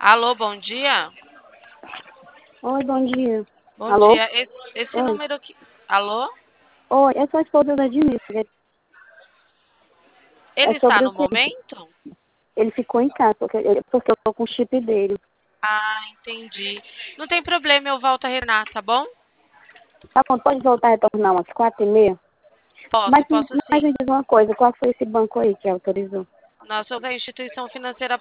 Alô, bom dia? Oi, bom dia. Bom Alô? dia. Esse Oi. número aqui. Alô? Oi, eu sou a esposa da Dimitri. É Ele está sobre o no quê? momento? Ele ficou em casa, porque eu tô com o chip dele. Ah, entendi. Não tem problema, eu volto a reinar, tá bom? Tá bom, pode voltar a retornar umas 4h30? Posso, Mas, posso mas sim. me diz uma coisa, qual foi esse banco aí que autorizou? Nós somos a instituição financeira